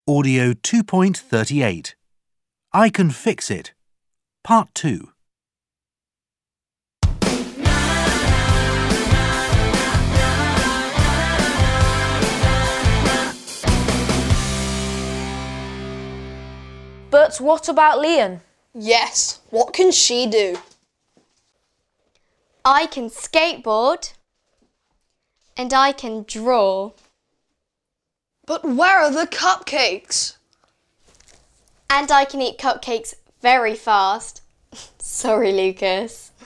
Audio 2.38. I Can Fix It. Part 2. But what about Leon? Yes, what can she do? I can skateboard and I can draw. But where are the cupcakes? And I can eat cupcakes very fast. Sorry, Lucas.